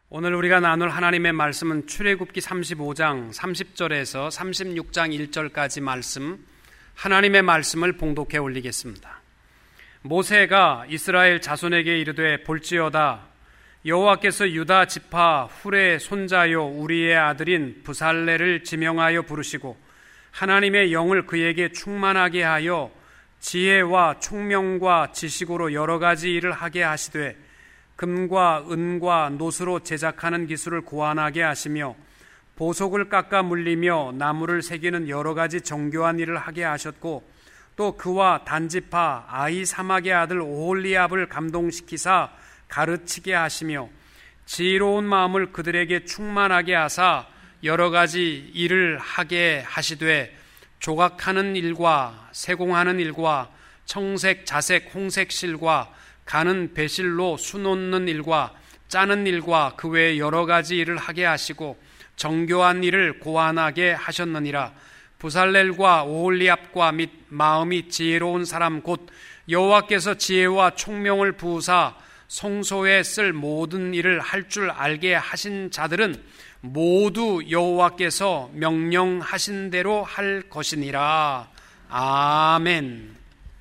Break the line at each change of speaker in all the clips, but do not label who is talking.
오늘 우리가 나눌 하나님의 말씀은 출애굽기 35장 30절에서 36장 1절까지 말씀, 하나님의 말씀을 봉독해 올리겠습니다. 모세가 이스라엘 자손에게 이르되 볼지어다 여호와께서 유다 지파 훌의 손자요 우리의 아들인 브살레를 지명하여 부르시고 하나님의 영을 그에게 충만하게 하여 지혜와 총명과 지식으로 여러 가지 일을 하게 하시되 금과 은과 노스로 제작하는 기술을 고안하게 하시며 보석을 깎아 물리며 나무를 새기는 여러 가지 정교한 일을 하게 하셨고 또 그와 단지파 아히사막의 아들 오홀리압을 감동시키사 가르치게 하시며 지혜로운 마음을 그들에게 충만하게 하사 여러 가지 일을 하게 하시되 조각하는 일과 세공하는 일과 청색, 자색, 홍색 실과 가는 배실로 수놓는 일과 짜는 일과 그 외에 여러 가지 일을 하게 하시고 정교한 일을 고안하게 하셨느니라. 브살렐과 오홀리압과 및 마음이 지혜로운 사람 곧 여호와께서 지혜와 총명을 부으사 성소에 쓸 모든 일을 할 줄 알게 하신 자들은 모두 여호와께서 명령하신 대로 할 것이니라. 아멘.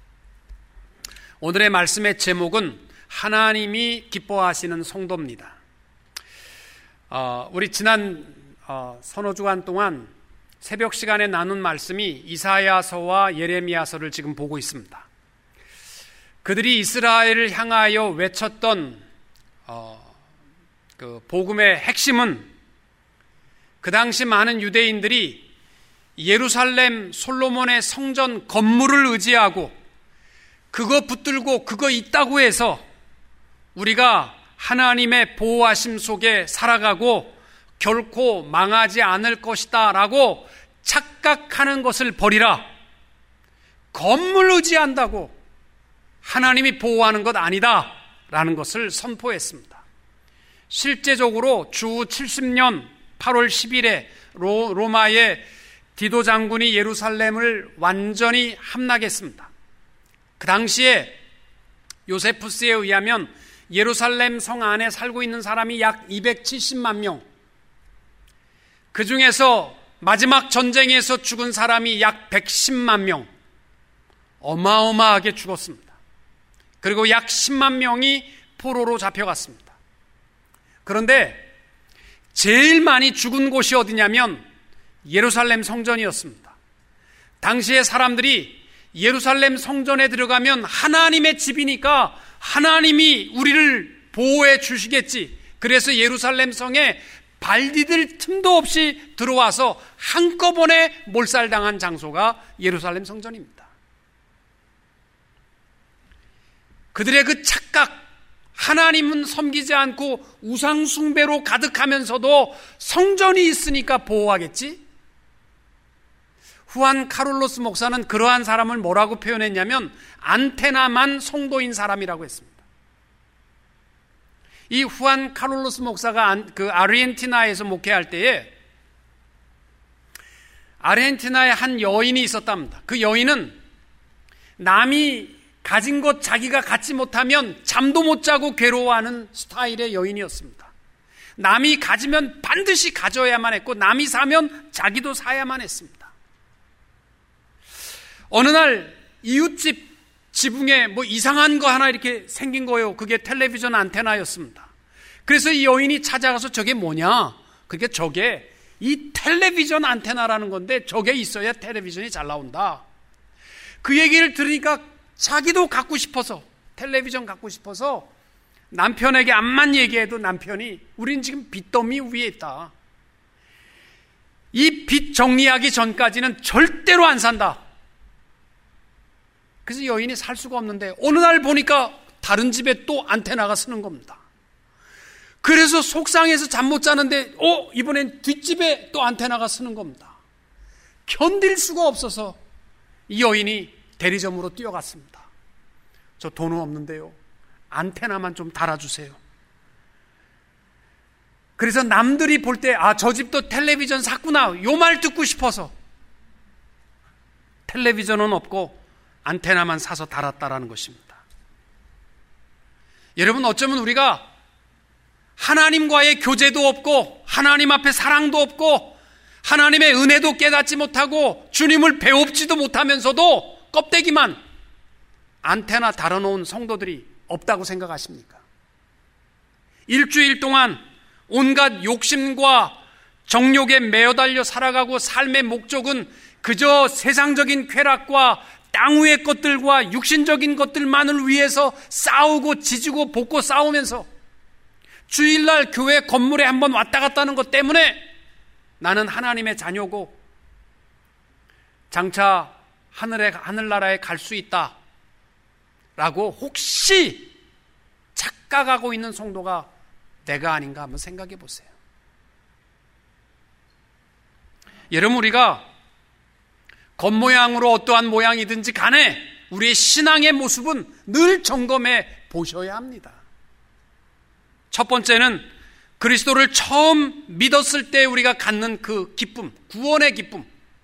오늘의 말씀의 제목은 하나님이 기뻐하시는 성도입니다. 우리 지난 서너 주간 동안 새벽 시간에 나눈 말씀이 이사야서와 예레미야서를 지금 보고 있습니다. 그들이 이스라엘을 향하여 외쳤던 그 복음의 핵심은 그 당시 많은 유대인들이 예루살렘 솔로몬의 성전 건물을 의지하고 그거 붙들고 그거 있다고 해서 우리가 하나님의 보호하심 속에 살아가고 결코 망하지 않을 것이다 라고 착각하는 것을 버리라. 건물 의지한다고 하나님이 보호하는 것 아니다 라는 것을 선포했습니다. 실제적으로 주 70년 8월 10일에 로마의 디도 장군이 예루살렘을 완전히 함락했습니다. 그 당시에 요세푸스에 의하면 예루살렘 성 안에 살고 있는 사람이 약 270만 명, 그 중에서 마지막 전쟁에서 죽은 사람이 약 110만 명, 어마어마하게 죽었습니다. 그리고 약 10만 명이 포로로 잡혀갔습니다. 그런데 제일 많이 죽은 곳이 어디냐면 예루살렘 성전이었습니다. 당시에 사람들이 예루살렘 성전에 들어가면 하나님의 집이니까 하나님이 우리를 보호해 주시겠지. 그래서 예루살렘 성에 발 디딜 틈도 없이 들어와서 한꺼번에 몰살당한 장소가 예루살렘 성전입니다. 그들의 그 착각, 하나님은 섬기지 않고 우상 숭배로 가득하면서도 성전이 있으니까 보호하겠지? 후안 카룰로스 목사는 그러한 사람을 뭐라고 표현했냐면 안테나만 성도인 사람이라고 했습니다. 이 후안 카룰로스 목사가 그 아르헨티나에서 목회할 때에 아르헨티나에 한 여인이 있었답니다. 그 여인은 남이 가진 것 자기가 갖지 못하면 잠도 못 자고 괴로워하는 스타일의 여인이었습니다. 남이 가지면 반드시 가져야만 했고 남이 사면 자기도 사야만 했습니다. 어느 날 이웃집 지붕에 뭐 이상한 거 하나 이렇게 생긴 거예요. 그게 텔레비전 안테나였습니다. 그래서 이 여인이 찾아가서 저게 뭐냐? 그게 저게 이 텔레비전 안테나라는 건데 저게 있어야 텔레비전이 잘 나온다. 그 얘기를 들으니까 자기도 갖고 싶어서, 텔레비전 갖고 싶어서 남편에게 암만 얘기해도 남편이 우린 지금 빚더미 위에 있다. 이 빚 정리하기 전까지는 절대로 안 산다. 그래서 여인이 살 수가 없는데 어느 날 보니까 다른 집에 또 안테나가 쓰는 겁니다. 그래서 속상해서 잠 못 자는데 이번엔 뒷집에 또 안테나가 쓰는 겁니다. 견딜 수가 없어서 이 여인이 대리점으로 뛰어갔습니다. 저 돈은 없는데요, 안테나만 좀 달아주세요. 그래서 남들이 볼 때 저 집도 텔레비전 샀구나 요 말 듣고 싶어서 텔레비전은 없고 안테나만 사서 달았다라는 것입니다. 여러분, 어쩌면 우리가 하나님과의 교제도 없고 하나님 앞에 사랑도 없고 하나님의 은혜도 깨닫지 못하고 주님을 배웁지도 못하면서도 껍데기만 안테나 달아놓은 성도들이 없다고 생각하십니까? 일주일 동안 온갖 욕심과 정욕에 매어달려 살아가고 삶의 목적은 그저 세상적인 쾌락과 땅 위의 것들과 육신적인 것들만을 위해서 싸우고 지지고 볶고 싸우면서 주일날 교회 건물에 한번 왔다 갔다 하는 것 때문에 나는 하나님의 자녀고 장차 하늘나라에 갈 수 있다 라고 혹시 착각하고 있는 성도가 내가 아닌가 한번 생각해 보세요. 여러분, 우리가 겉모양으로 어떠한 모양이든지 간에 우리의 신앙의 모습은 늘 점검해 보셔야 합니다. 첫 번째는 그리스도를 처음 믿었을 때 우리가 갖는 그 기쁨, 구원의 기쁨,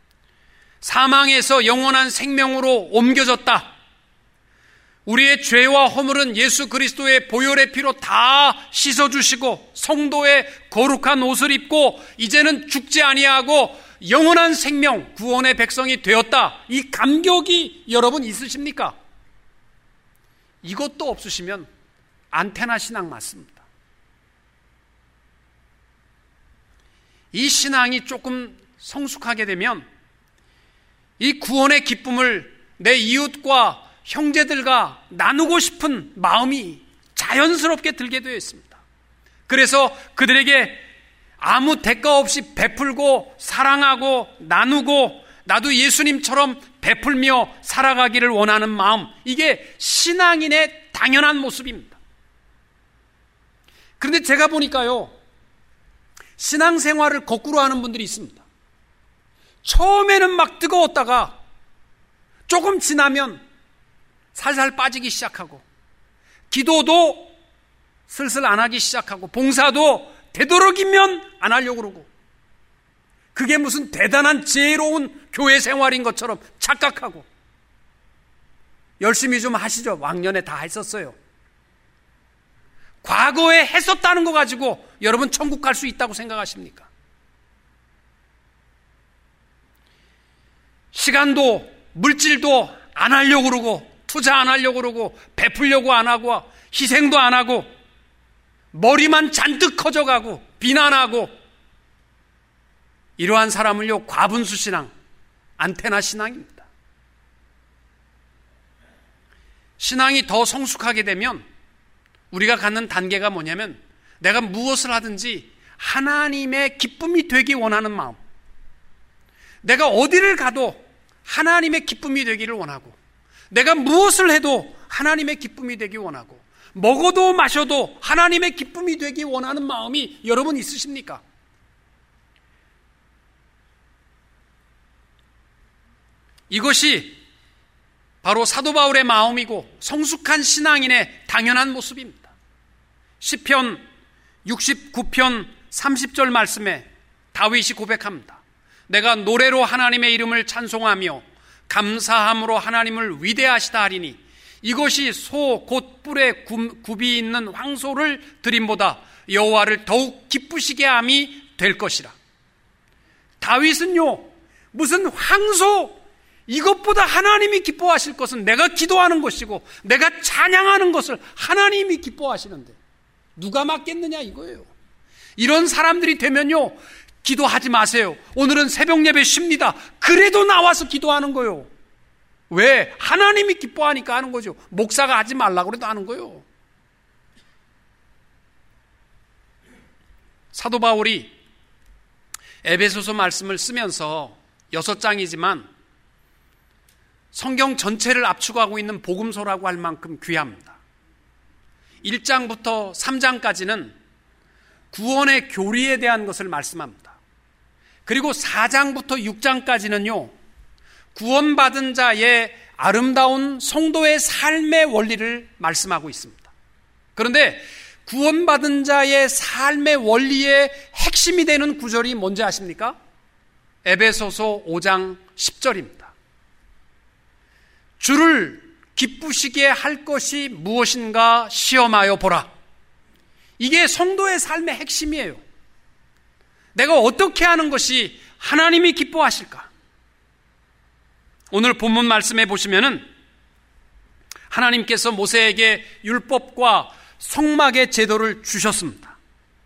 사망에서 영원한 생명으로 옮겨졌다. 우리의 죄와 허물은 예수 그리스도의 보혈의 피로 다 씻어주시고 성도의 거룩한 옷을 입고 이제는 죽지 아니하고 영원한 생명, 구원의 백성이 되었다. 이 감격이 여러분 있으십니까? 이것도 없으시면 안테나 신앙 맞습니다. 이 신앙이 조금 성숙하게 되면 이 구원의 기쁨을 내 이웃과 형제들과 나누고 싶은 마음이 자연스럽게 들게 되어 있습니다. 그래서 그들에게 아무 대가 없이 베풀고 사랑하고 나누고 나도 예수님처럼 베풀며 살아가기를 원하는 마음, 이게 신앙인의 당연한 모습입니다. 그런데 제가 보니까요, 신앙생활을 거꾸로 하는 분들이 있습니다. 처음에는 막 뜨거웠다가 조금 지나면 살살 빠지기 시작하고 기도도 슬슬 안 하기 시작하고 봉사도 되도록이면 안 하려고 그러고 그게 무슨 대단한 지혜로운 교회 생활인 것처럼 착각하고 열심히 좀 하시죠. 왕년에 다 했었어요. 과거에 했었다는 거 가지고 여러분 천국 갈 수 있다고 생각하십니까? 시간도 물질도 안 하려고 그러고 투자 안 하려고 그러고 베풀려고 안 하고 희생도 안 하고 머리만 잔뜩 커져가고 비난하고 이러한 사람을요 과분수 신앙, 안테나 신앙입니다. 신앙이 더 성숙하게 되면 우리가 갖는 단계가 뭐냐면 내가 무엇을 하든지 하나님의 기쁨이 되기 원하는 마음, 내가 어디를 가도 하나님의 기쁨이 되기를 원하고 내가 무엇을 해도 하나님의 기쁨이 되기 원하고 먹어도 마셔도 하나님의 기쁨이 되기 원하는 마음이 여러분 있으십니까? 이것이 바로 사도 바울의 마음이고 성숙한 신앙인의 당연한 모습입니다. 시편 69편 30절 말씀에 다윗이 고백합니다. 내가 노래로 하나님의 이름을 찬송하며 감사함으로 하나님을 위대하시다 하리니 이것이 소 곧 뿔에 굽이 있는 황소를 드림보다 여호와를 더욱 기쁘시게 함이 될 것이라. 다윗은요 무슨 황소 이것보다 하나님이 기뻐하실 것은 내가 기도하는 것이고 내가 찬양하는 것을 하나님이 기뻐하시는데 누가 맡겠느냐 이거예요. 이런 사람들이 되면요 기도하지 마세요. 오늘은 새벽 예배 쉽니다. 그래도 나와서 기도하는 거예요. 왜? 하나님이 기뻐하니까 하는 거죠. 목사가 하지 말라고 그래도 하는 거예요. 사도 바울이 에베소서 말씀을 쓰면서 6장이지만 성경 전체를 압축하고 있는 복음서라고 할 만큼 귀합니다. 1장부터 3장까지는 구원의 교리에 대한 것을 말씀합니다. 그리고 4장부터 6장까지는요 구원받은 자의 아름다운 성도의 삶의 원리를 말씀하고 있습니다. 그런데 구원받은 자의 삶의 원리의 핵심이 되는 구절이 뭔지 아십니까? 에베소서 5장 10절입니다. 주를 기쁘시게 할 것이 무엇인가 시험하여 보라. 이게 성도의 삶의 핵심이에요. 내가 어떻게 하는 것이 하나님이 기뻐하실까? 오늘 본문 말씀해 보시면은 하나님께서 모세에게 율법과 성막의 제도를 주셨습니다.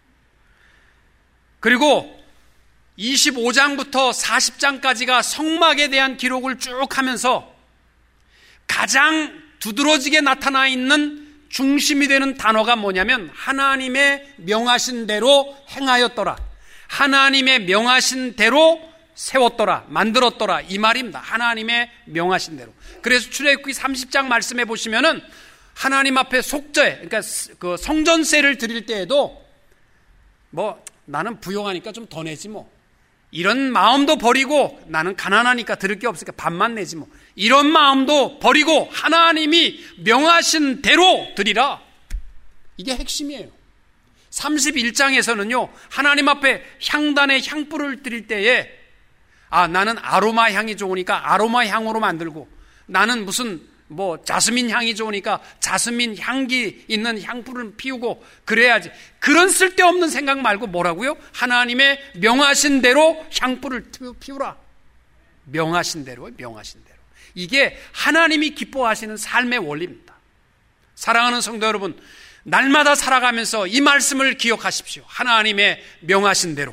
그리고 25장부터 40장까지가 성막에 대한 기록을 쭉 하면서 가장 두드러지게 나타나 있는 중심이 되는 단어가 뭐냐면 하나님의 명하신 대로 행하였더라, 하나님의 명하신 대로 세웠더라, 만들었더라, 이 말입니다. 하나님의 명하신 대로. 그래서 출애굽기 30장 말씀해 보시면은 하나님 앞에 속죄, 그러니까 그 성전세를 드릴 때에도 뭐 나는 부용하니까 좀 더 내지 뭐, 이런 마음도 버리고, 나는 가난하니까 드릴 게 없으니까 반만 내지 뭐, 이런 마음도 버리고 하나님이 명하신 대로 드리라. 이게 핵심이에요. 31장에서는요 하나님 앞에 향단의 향불을 드릴 때에 나는 아로마 향이 좋으니까 아로마 향으로 만들고, 나는 무슨 뭐 자스민 향이 좋으니까 자스민 향기 있는 향불을 피우고 그래야지. 그런 쓸데없는 생각 말고 뭐라고요? 하나님의 명하신 대로 향불을 피우라. 명하신 대로, 명하신 대로. 이게 하나님이 기뻐하시는 삶의 원리입니다. 사랑하는 성도 여러분, 날마다 살아가면서 이 말씀을 기억하십시오. 하나님의 명하신 대로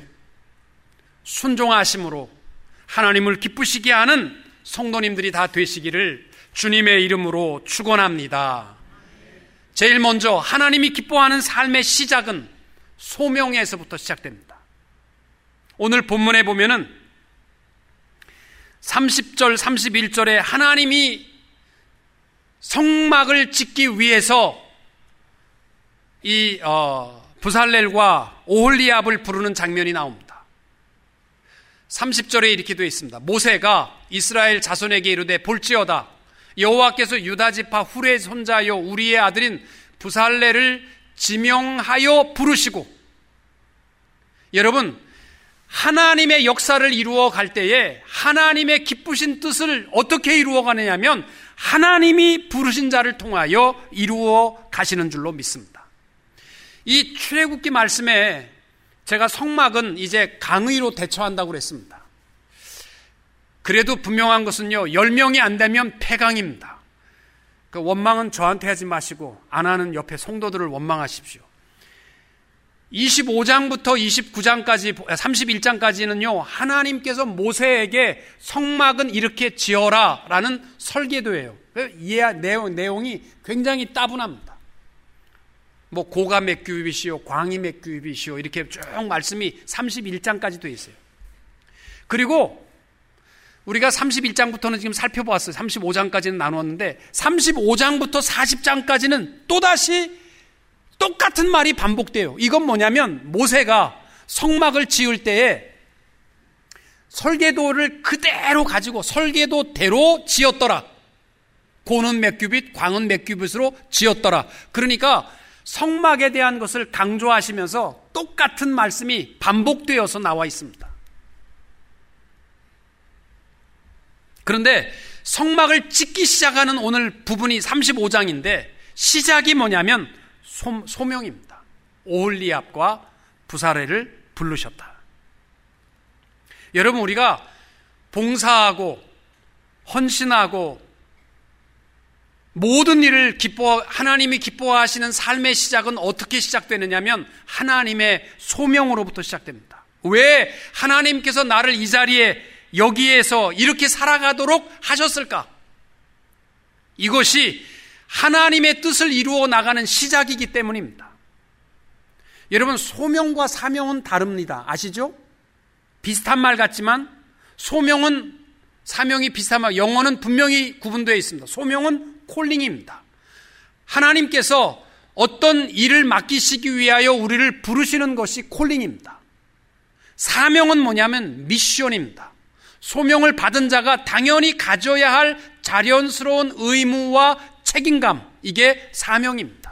순종하심으로 하나님을 기쁘시게 하는 성도님들이 다 되시기를 주님의 이름으로 축원합니다. 제일 먼저 하나님이 기뻐하는 삶의 시작은 소명에서부터 시작됩니다. 오늘 본문에 보면은 30절 31절에 하나님이 성막을 짓기 위해서 이 부살렐과 오홀리압을 부르는 장면이 나옵니다. 30절에 이렇게 되어 있습니다. 모세가 이스라엘 자손에게 이르되 볼지어다, 여호와께서 유다 지파 훌의 손자요 우리의 아들인 부살렐을 지명하여 부르시고. 여러분, 하나님의 역사를 이루어 갈 때에 하나님의 기쁘신 뜻을 어떻게 이루어 가느냐면 하나님이 부르신 자를 통하여 이루어 가시는 줄로 믿습니다. 이 출애굽기 말씀에 제가 성막은 이제 강의로 대처한다고 그랬습니다. 그래도 분명한 것은요, 10명이 안 되면 폐강입니다. 그 원망은 저한테 하지 마시고 안 하는 옆에 성도들을 원망하십시오. 25장부터 29장까지 31장까지는요 하나님께서 모세에게 성막은 이렇게 지어라 라는 설계도예요. 내용이 굉장히 따분합니다. 뭐 고가 몇 규빗이요, 광이 몇 규빗이요, 이렇게 쭉 말씀이 31장까지 되어 있어요. 그리고 우리가 31장부터는 지금 살펴보았어요. 35장까지는 나누었는데 35장부터 40장까지는 또다시 똑같은 말이 반복돼요. 이건 뭐냐면 모세가 성막을 지을 때에 설계도를 그대로 가지고 설계도대로 지었더라. 고는 몇 규빗, 광은 몇 규빗으로 지었더라. 그러니까 성막에 대한 것을 강조하시면서 똑같은 말씀이 반복되어서 나와 있습니다. 그런데 성막을 짓기 시작하는 오늘 부분이 35장인데 시작이 뭐냐면 소명입니다. 오홀리압과 부살렐을 부르셨다. 여러분, 우리가 봉사하고 헌신하고 모든 일을 하나님이 기뻐하시는 삶의 시작은 어떻게 시작되느냐면 하나님의 소명으로부터 시작됩니다. 왜 하나님께서 나를 이 자리에 여기에서 이렇게 살아가도록 하셨을까? 이것이 하나님의 뜻을 이루어 나가는 시작이기 때문입니다. 여러분, 소명과 사명은 다릅니다. 아시죠? 비슷한 말 같지만 소명은 사명이 비슷한 말, 영어는 분명히 구분되어 있습니다. 소명은 콜링입니다. 하나님께서 어떤 일을 맡기시기 위하여 우리를 부르시는 것이 콜링입니다. 사명은 뭐냐면 미션입니다. 소명을 받은 자가 당연히 가져야 할 자연스러운 의무와 책임감, 이게 사명입니다.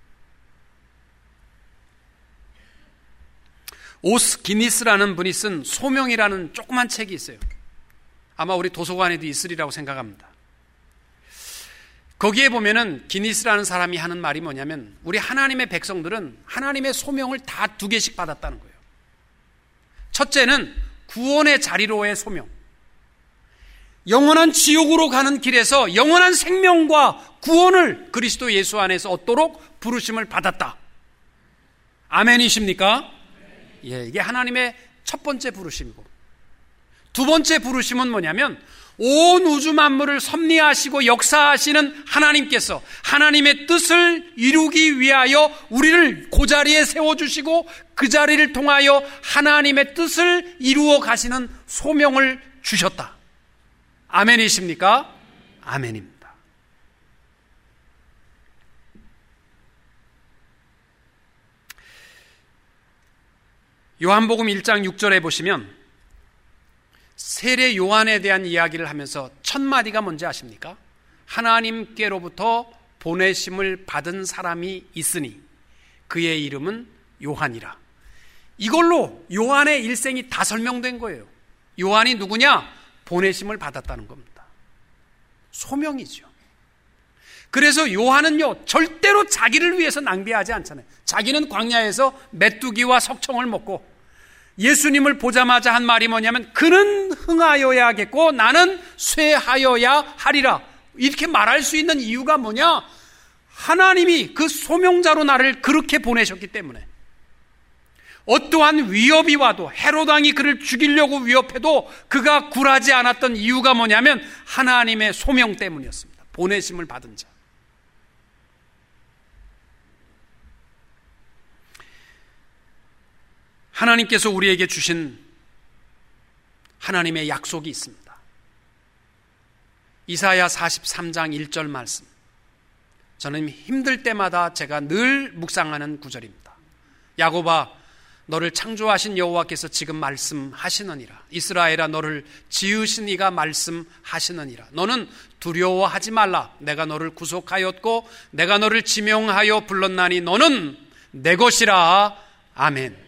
오스 기니스라는 분이 쓴 소명이라는 조그만 책이 있어요. 아마 우리 도서관에도 있으리라고 생각합니다. 거기에 보면은 기니스라는 사람이 하는 말이 뭐냐면 우리 하나님의 백성들은 하나님의 소명을 다 2개씩 받았다는 거예요. 첫째는 구원의 자리로의 소명. 영원한 지옥으로 가는 길에서 영원한 생명과 구원을 그리스도 예수 안에서 얻도록 부르심을 받았다. 아멘이십니까? 예, 이게 하나님의 첫 번째 부르심이고, 두 번째 부르심은 뭐냐면 온 우주 만물을 섭리하시고 역사하시는 하나님께서 하나님의 뜻을 이루기 위하여 우리를 그 자리에 세워주시고 그 자리를 통하여 하나님의 뜻을 이루어 가시는 소명을 주셨다. 아멘이십니까? 아멘입니다. 요한복음 1장 6절에 보시면 세례 요한에 대한 이야기를 하면서 첫 마디가 뭔지 아십니까? 하나님께로부터 보내심을 받은 사람이 있으니 그의 이름은 요한이라. 이걸로 요한의 일생이 다 설명된 거예요. 요한이 누구냐? 보내심을 받았다는 겁니다. 소명이죠. 그래서 요한은요, 절대로 자기를 위해서 낭비하지 않잖아요. 자기는 광야에서 메뚜기와 석청을 먹고 예수님을 보자마자 한 말이 뭐냐면 그는 흥하여야겠고 나는 쇠하여야 하리라. 이렇게 말할 수 있는 이유가 뭐냐? 하나님이 그 소명자로 나를 그렇게 보내셨기 때문에. 어떠한 위협이 와도 헤롯 왕이 그를 죽이려고 위협해도 그가 굴하지 않았던 이유가 뭐냐면 하나님의 소명 때문이었습니다. 보내심을 받은 자. 하나님께서 우리에게 주신 하나님의 약속이 있습니다. 이사야 43장 1절 말씀. 저는 힘들 때마다 제가 늘 묵상하는 구절입니다. 야곱아, 너를 창조하신 여호와께서 지금 말씀하시느니라. 이스라엘아, 너를 지으신 이가 말씀하시느니라. 너는 두려워하지 말라. 내가 너를 구속하였고 내가 너를 지명하여 불렀나니 너는 내 것이라. 아멘.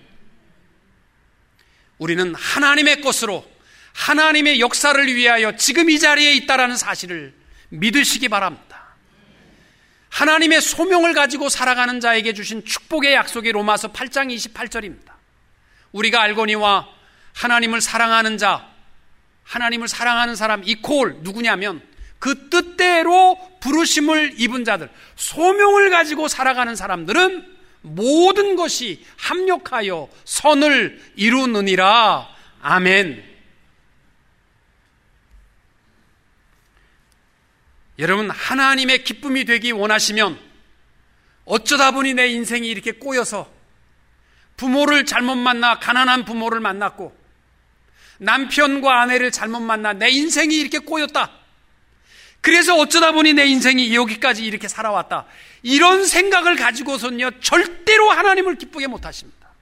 우리는 하나님의 것으로 하나님의 역사를 위하여 지금 이 자리에 있다라는 사실을 믿으시기 바랍니다. 하나님의 소명을 가지고 살아가는 자에게 주신 축복의 약속이 로마서 8장 28절입니다. 우리가 알거니와 하나님을 사랑하는 자, 하나님을 사랑하는 사람 이퀄 누구냐면 그 뜻대로 부르심을 입은 자들, 소명을 가지고 살아가는 사람들은 모든 것이 합력하여 선을 이루느니라. 아멘. 여러분, 하나님의 기쁨이 되기 원하시면 어쩌다 보니 내 인생이 이렇게 꼬여서 부모를 잘못 만나 가난한 부모를 만났고 남편과 아내를 잘못 만나 내 인생이 이렇게 꼬였다. 그래서 어쩌다 보니 내 인생이 여기까지 이렇게 살아왔다. 이런 생각을 가지고선요, 절대로 하나님을 기쁘게 못하십니다.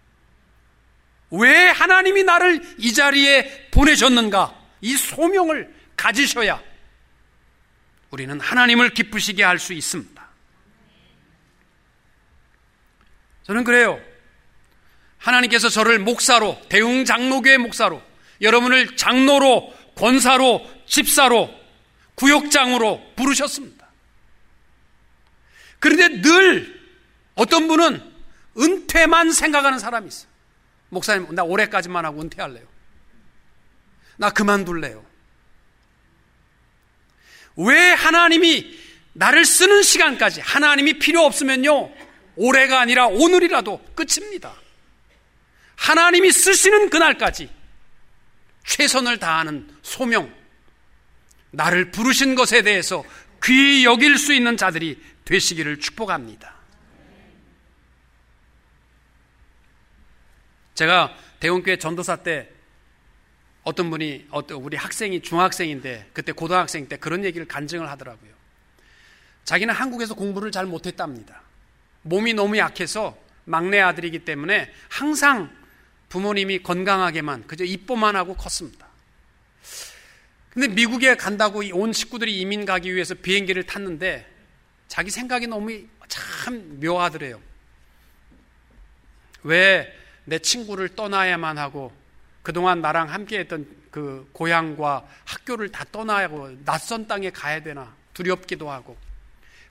왜 하나님이 나를 이 자리에 보내셨는가? 이 소명을 가지셔야 우리는 하나님을 기쁘시게 할 수 있습니다. 저는 그래요. 하나님께서 저를 목사로, 대흥장로교회 목사로, 여러분을 장로로, 권사로, 집사로, 구역장으로 부르셨습니다. 그런데 늘 어떤 분은 은퇴만 생각하는 사람이 있어요. 목사님, 나 올해까지만 하고 은퇴할래요. 나 그만둘래요. 왜 하나님이 나를 쓰는 시간까지, 하나님이 필요 없으면요, 올해가 아니라 오늘이라도 끝입니다. 하나님이 쓰시는 그날까지 최선을 다하는 소명, 나를 부르신 것에 대해서 귀히 여길 수 있는 자들이 되시기를 축복합니다. 제가 대원교회 전도사 때 어떤 분이, 우리 학생이 중학생인데 그때 고등학생 때 그런 얘기를 간증을 하더라고요. 자기는 한국에서 공부를 잘 못했답니다. 몸이 너무 약해서 막내 아들이기 때문에 항상 부모님이 건강하게만 그저 입보만 하고 컸습니다. 근데 미국에 간다고 온 식구들이 이민 가기 위해서 비행기를 탔는데 자기 생각이 너무 참 묘하더래요. 왜 내 친구를 떠나야만 하고 그동안 나랑 함께했던 그 고향과 학교를 다 떠나고 낯선 땅에 가야 되나 두렵기도 하고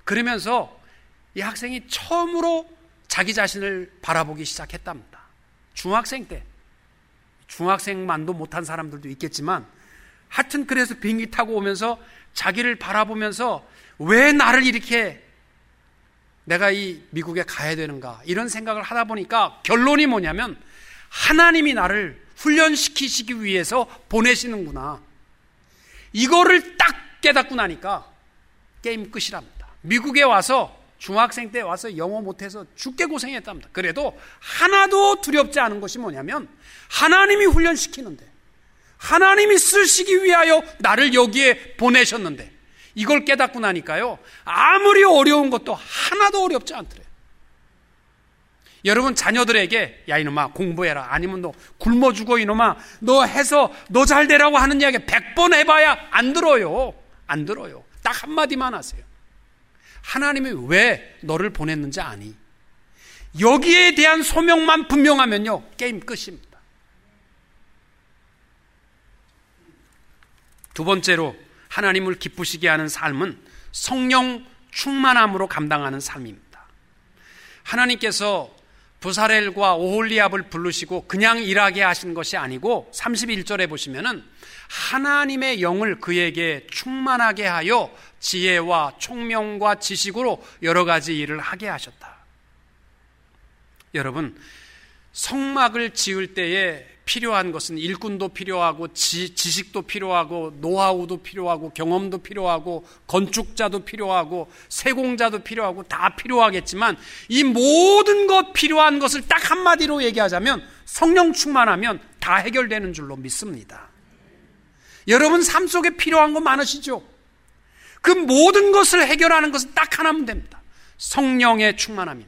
그러면서 이 학생이 처음으로 자기 자신을 바라보기 시작했답니다. 중학생 때. 중학생만도 못한 사람들도 있겠지만 하여튼 그래서 비행기 타고 오면서 자기를 바라보면서 왜 나를 이렇게 내가 이 미국에 가야 되는가 이런 생각을 하다 보니까 결론이 뭐냐면 하나님이 나를 훈련시키시기 위해서 보내시는구나. 이거를 딱 깨닫고 나니까 게임 끝이랍니다. 미국에 와서 중학생 때 와서 영어 못해서 죽게 고생했답니다. 그래도 하나도 두렵지 않은 것이 뭐냐면 하나님이 훈련시키는데 하나님이 쓰시기 위하여 나를 여기에 보내셨는데 이걸 깨닫고 나니까요 아무리 어려운 것도 하나도 어렵지 않더래요. 여러분 자녀들에게 야 이놈아 공부해라 아니면 너 굶어 죽어 이놈아 너 해서 너 잘 되라고 하는 이야기 100번 해봐야 안 들어요. 안 들어요. 딱 한마디만 하세요. 하나님이 왜 너를 보냈는지 아니? 여기에 대한 소명만 분명하면요 게임 끝입니다. 두 번째로 하나님을 기쁘시게 하는 삶은 성령 충만함으로 감당하는 삶입니다. 하나님께서 부사렐과 오홀리압을 부르시고 그냥 일하게 하신 것이 아니고 31절에 보시면은 하나님의 영을 그에게 충만하게 하여 지혜와 총명과 지식으로 여러 가지 일을 하게 하셨다. 여러분 성막을 지을 때에 필요한 것은 일꾼도 필요하고 지식도 필요하고 노하우도 필요하고 경험도 필요하고 건축자도 필요하고 세공자도 필요하고 다 필요하겠지만 이 모든 것 필요한 것을 딱 한마디로 얘기하자면 성령 충만하면 다 해결되는 줄로 믿습니다. 여러분 삶 속에 필요한 거 많으시죠? 그 모든 것을 해결하는 것은 딱 하나면 됩니다. 성령의 충만함입니다.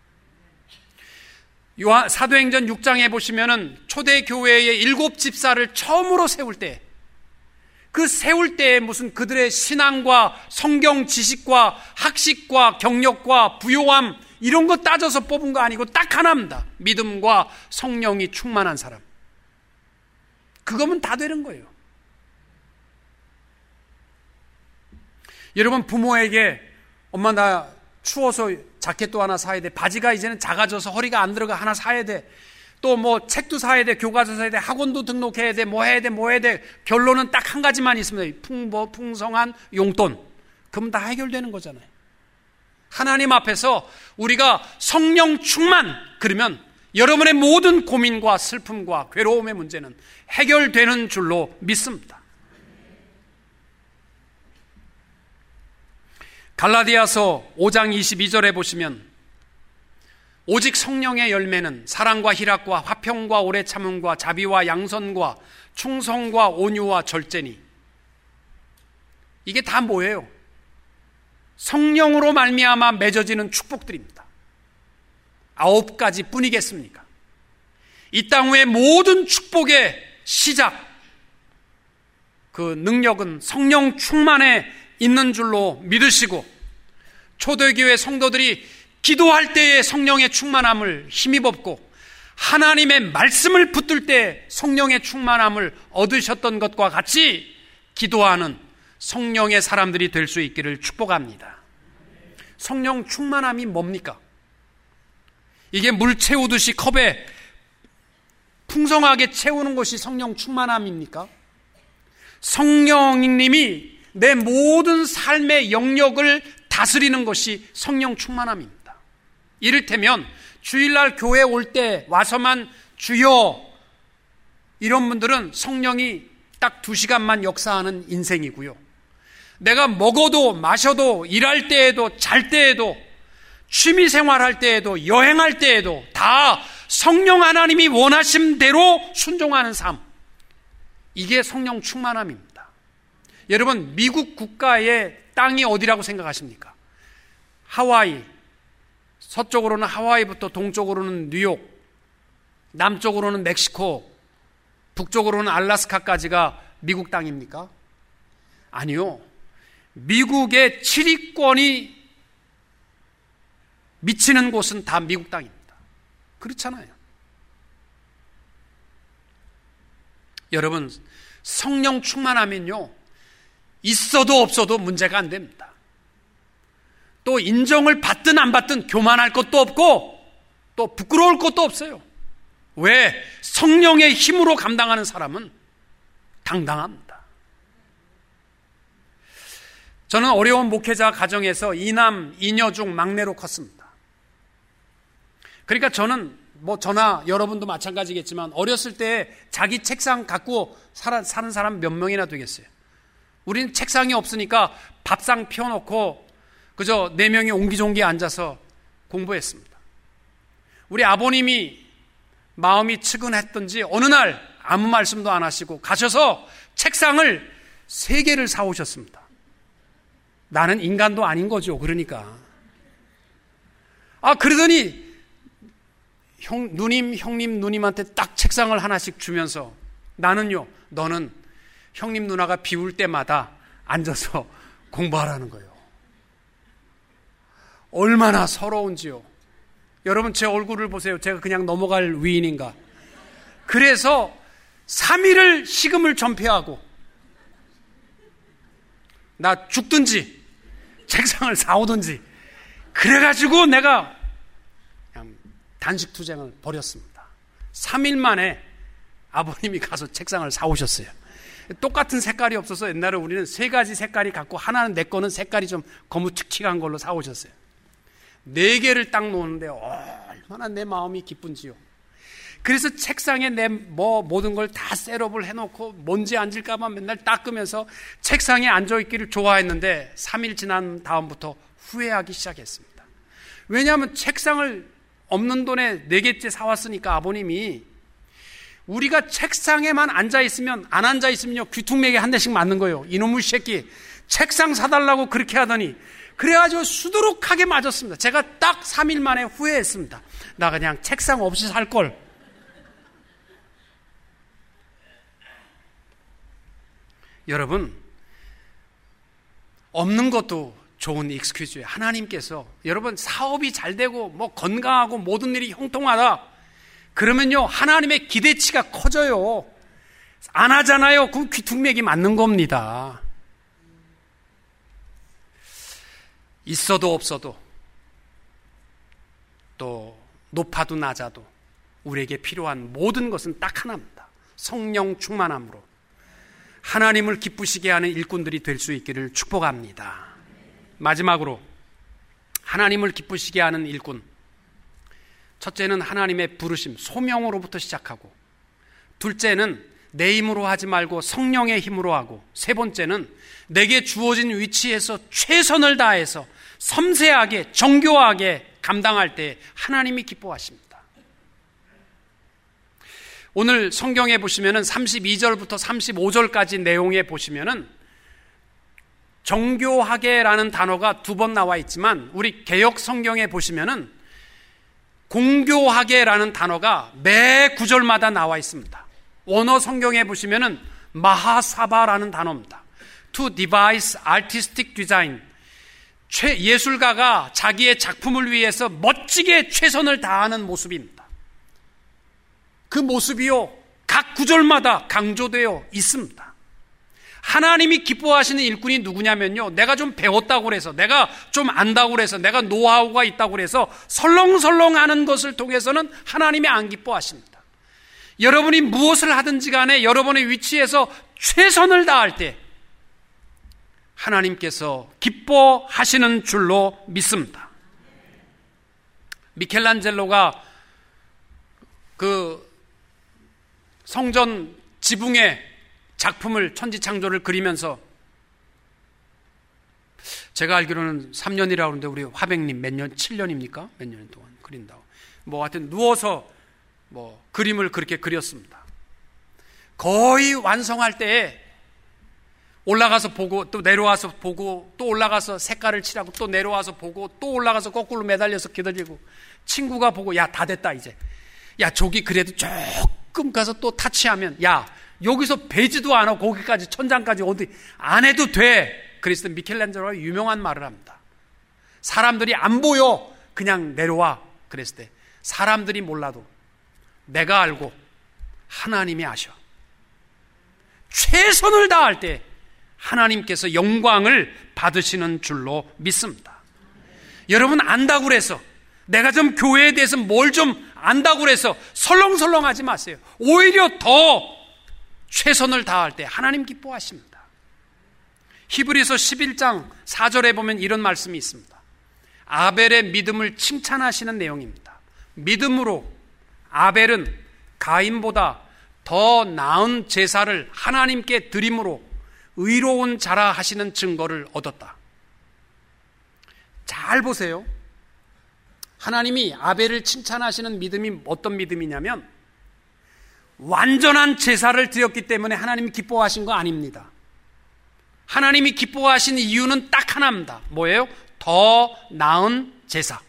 사도행전 6장에 보시면은 초대교회의 7 집사를 처음으로 세울 때, 그 세울 때에 무슨 그들의 신앙과 성경 지식과 학식과 경력과 부요함 이런 거 따져서 뽑은 거 아니고 딱 하나입니다. 믿음과 성령이 충만한 사람. 그거면 다 되는 거예요. 여러분 부모에게 엄마 나 추워서 자켓도 하나 사야 돼. 바지가 이제는 작아져서 허리가 안 들어가 하나 사야 돼. 또 뭐 책도 사야 돼. 교과서 사야 돼. 학원도 등록해야 돼. 뭐 해야 돼. 뭐 해야 돼. 결론은 딱 한 가지만 있습니다. 풍성한 용돈. 그럼 다 해결되는 거잖아요. 하나님 앞에서 우리가 성령 충만 그러면 여러분의 모든 고민과 슬픔과 괴로움의 문제는 해결되는 줄로 믿습니다. 갈라디아서 5장 22절에 보시면 오직 성령의 열매는 사랑과 희락과 화평과 오래 참음과 자비와 양선과 충성과 온유와 절제니 이게 다 뭐예요? 성령으로 말미암아 맺어지는 축복들입니다. 9가지 뿐이겠습니까? 이 땅 위의 모든 축복의 시작 그 능력은 성령 충만에 있는 줄로 믿으시고 초대교회 성도들이 기도할 때에 성령의 충만함을 힘입었고 하나님의 말씀을 붙들 때 성령의 충만함을 얻으셨던 것과 같이 기도하는 성령의 사람들이 될 수 있기를 축복합니다. 성령 충만함이 뭡니까? 이게 물 채우듯이 컵에 풍성하게 채우는 것이 성령 충만함입니까? 성령님이 내 모든 삶의 영역을 다스리는 것이 성령 충만함입니다. 이를테면 주일날 교회 올 때 와서만 주여 이런 분들은 성령이 딱 2시간만 역사하는 인생이고요. 내가 먹어도 마셔도 일할 때에도 잘 때에도 취미생활할 때에도 여행할 때에도 다 성령 하나님이 원하신 대로 순종하는 삶, 이게 성령 충만함입니다. 여러분 미국 국가의 땅이 어디라고 생각하십니까? 하와이, 서쪽으로는 하와이부터 동쪽으로는 뉴욕, 남쪽으로는 멕시코, 북쪽으로는 알래스카까지가 미국 땅입니까? 아니요. 미국의 지리권이 미치는 곳은 다 미국 땅입니다. 그렇잖아요. 여러분 성령 충만하면요 있어도 없어도 문제가 안 됩니다. 또 인정을 받든 안 받든 교만할 것도 없고 또 부끄러울 것도 없어요. 왜? 성령의 힘으로 감당하는 사람은 당당합니다. 저는 어려운 목회자 가정에서 이남 이녀 중 막내로 컸습니다. 그러니까 저는 저나 여러분도 마찬가지겠지만 어렸을 때 자기 책상 갖고 사는 사람 몇 명이나 되겠어요. 우리는 책상이 없으니까 밥상 펴놓고 그저 4명이 옹기종기 앉아서 공부했습니다. 우리 아버님이 마음이 측은했던지 어느 날 아무 말씀도 안 하시고 가셔서 책상을 3개를 사오셨습니다. 나는 인간도 아닌 거죠. 그러니까. 그러더니 형님, 누님한테 딱 책상을 하나씩 주면서 나는요, 너는 형님, 누나가 비울 때마다 앉아서 공부하라는 거예요. 얼마나 서러운지요. 여러분 제 얼굴을 보세요. 제가 그냥 넘어갈 위인인가. 그래서 3일을 식음을 전폐하고 나 죽든지 책상을 사오든지 그래가지고 내가 그냥 단식투쟁을 벌였습니다. 3일 만에 아버님이 가서 책상을 사오셨어요. 똑같은 색깔이 없어서 옛날에 우리는 3가지 색깔이 갖고 하나는 내 거는 색깔이 좀 거무칙칙한 걸로 사오셨어요. 4개를 딱 놓는데 얼마나 내 마음이 기쁜지요. 그래서 책상에 내 모든 걸 다 셋업을 해놓고 먼지 앉을까 봐 맨날 닦으면서 책상에 앉아있기를 좋아했는데 3일 지난 다음부터 후회하기 시작했습니다. 왜냐하면 책상을 없는 돈에 4개째 사왔으니까 아버님이 우리가 책상에만 앉아있으면 안 앉아있으면요 귀퉁맥에 한 대씩 맞는 거예요. 이놈의 새끼 책상 사달라고 그렇게 하더니 그래가지고 수두룩하게 맞았습니다. 제가 딱 3일 만에 후회했습니다. 나 그냥 책상 없이 살걸. 여러분, 없는 것도 좋은 익스큐즈예요. 하나님께서 여러분 사업이 잘 되고 건강하고 모든 일이 형통하다 그러면요 하나님의 기대치가 커져요. 안 하잖아요. 그럼 귀퉁맥이 맞는 겁니다. 있어도 없어도 또 높아도 낮아도 우리에게 필요한 모든 것은 딱 하나입니다. 성령 충만함으로 하나님을 기쁘시게 하는 일꾼들이 될 수 있기를 축복합니다. 마지막으로 하나님을 기쁘시게 하는 일꾼, 첫째는 하나님의 부르심, 소명으로부터 시작하고, 둘째는 내 힘으로 하지 말고 성령의 힘으로 하고, 세 번째는 내게 주어진 위치에서 최선을 다해서 섬세하게 정교하게 감당할 때 하나님이 기뻐하십니다. 오늘 성경에 보시면은 32절부터 35절까지 내용에 보시면은 정교하게라는 단어가 2번 나와 있지만 우리 개역 성경에 보시면은 공교하게라는 단어가 매 구절마다 나와 있습니다. 원어 성경에 보시면은 마하사바라는 단어입니다. To devise artistic design. 예술가가 자기의 작품을 위해서 멋지게 최선을 다하는 모습입니다. 그 모습이요 각 구절마다 강조되어 있습니다. 하나님이 기뻐하시는 일꾼이 누구냐면요, 내가 좀 배웠다고 그래서, 내가 좀 안다고 그래서, 내가 노하우가 있다고 그래서 설렁설렁 하는 것을 통해서는 하나님이 안 기뻐하십니다. 여러분이 무엇을 하든지 간에 여러분의 위치에서 최선을 다할 때 하나님께서 기뻐하시는 줄로 믿습니다. 미켈란젤로가 그 성전 지붕에 작품을 천지창조를 그리면서, 제가 알기로는 3년이라고 하는데 우리 화백님 몇 년, 7년입니까? 몇 년 동안 그린다고. 하여튼 누워서 그림을 그렇게 그렸습니다. 거의 완성할 때에 올라가서 보고 또 내려와서 보고 또 올라가서 색깔을 칠하고 또 내려와서 보고 또 올라가서 거꾸로 매달려서 기다리고, 친구가 보고 야 다 됐다 이제, 야 저기 그래도 조금 가서 또 타치하면, 야 여기서 베지도 않아 거기까지 천장까지 어디 안 해도 돼. 그래서 미켈란젤로가 유명한 말을 합니다. 사람들이 안 보여 그냥 내려와. 그랬을 때 사람들이 몰라도 내가 알고 하나님이 아셔. 최선을 다할 때 하나님께서 영광을 받으시는 줄로 믿습니다. 여러분 안다고 그래서, 내가 좀 교회에 대해서 뭘 좀 안다고 그래서 설렁설렁하지 마세요. 오히려 더 최선을 다할 때 하나님 기뻐하십니다. 히브리서 11장 4절에 보면 이런 말씀이 있습니다. 아벨의 믿음을 칭찬하시는 내용입니다. 믿음으로 아벨은 가인보다 더 나은 제사를 하나님께 드림으로 의로운 자라 하시는 증거를 얻었다. 잘 보세요. 하나님이 아벨을 칭찬하시는 믿음이 어떤 믿음이냐면, 완전한 제사를 드렸기 때문에 하나님이 기뻐하신 거 아닙니다. 하나님이 기뻐하신 이유는 딱 하나입니다. 뭐예요? 더 나은 제사.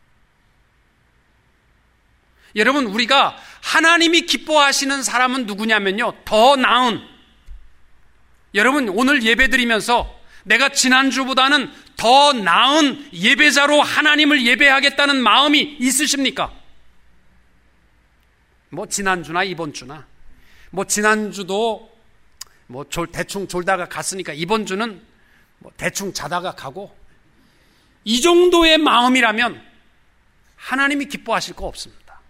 여러분, 우리가 하나님이 기뻐하시는 사람은 누구냐면요, 더 나은. 여러분, 오늘 예배 드리면서 내가 지난주보다는 더 나은 예배자로 하나님을 예배하겠다는 마음이 있으십니까? 뭐 지난주나 이번 주나, 뭐 지난주도 뭐 대충 졸다가 갔으니까 이번 주는 뭐 대충 자다가 가고, 이 정도의 마음이라면 하나님이 기뻐하실 거 없습니다.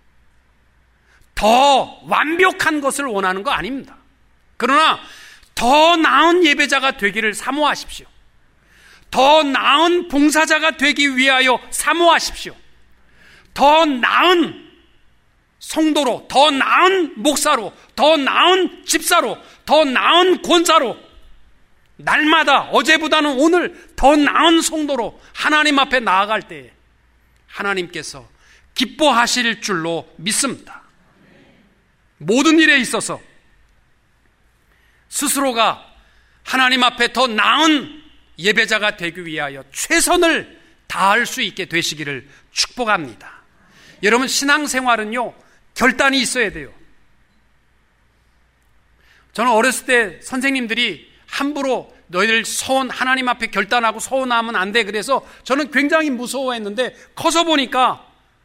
더 완벽한 것을 원하는 거 아닙니다. 그러나 더 나은 예배자가 되기를 사모하십시오. 더 나은 봉사자가 되기 위하여 사모하십시오. 더 나은 성도로, 더 나은 목사로, 더 나은 집사로, 더 나은 권사로, 날마다 어제보다는 오늘 더 나은 성도로 하나님 앞에 나아갈 때에 하나님께서 기뻐하실 줄로 믿습니다. 모든 일에 있어서 스스로가 하나님 앞에 더 나은 예배자가 되기 위하여 최선을 다할 수 있게 되시기를 축복합니다. 여러분, 신앙생활은요, 결단이 있어야 돼요. 저는 어렸을 때 선생님들이 함부로 너희들 하나님 앞에 결단하고 서운하면 안 돼, 그래서 저는 굉장히 무서워했는데, 커서 보니까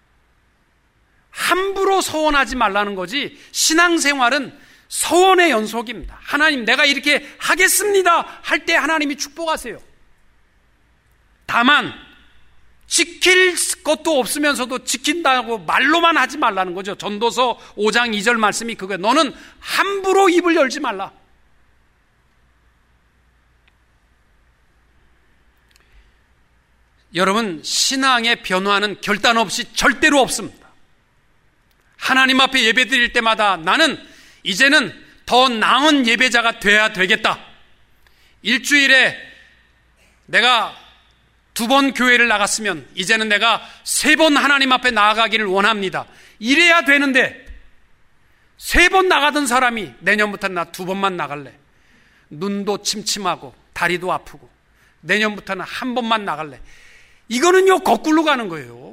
함부로 서운하지 말라는 거지, 신앙생활은 서원의 연속입니다. 하나님, 내가 이렇게 하겠습니다 할 때 하나님이 축복하세요. 다만 지킬 것도 없으면서도 지킨다고 말로만 하지 말라는 거죠. 전도서 5장 2절 말씀이 그거예요. 너는 함부로 입을 열지 말라. 여러분, 신앙의 변화는 결단 없이 절대로 없습니다. 하나님 앞에 예배 드릴 때마다 나는 이제는 더 나은 예배자가 돼야 되겠다. 일주일에 내가 2번 교회를 나갔으면 이제는 내가 3번 하나님 앞에 나아가기를 원합니다. 이래야 되는데 3번 나가던 사람이 내년부터는 나 2번만 나갈래. 눈도 침침하고 다리도 아프고 내년부터는 1번만 나갈래. 이거는요, 거꾸로 가는 거예요.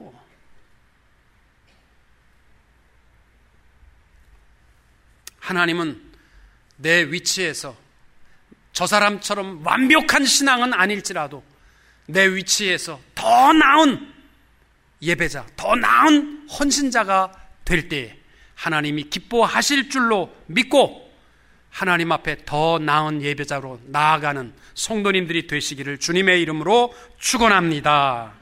하나님은 내 위치에서 저 사람처럼 완벽한 신앙은 아닐지라도 내 위치에서 더 나은 예배자, 더 나은 헌신자가 될 때에 하나님이 기뻐하실 줄로 믿고 하나님 앞에 더 나은 예배자로 나아가는 성도님들이 되시기를 주님의 이름으로 축원합니다.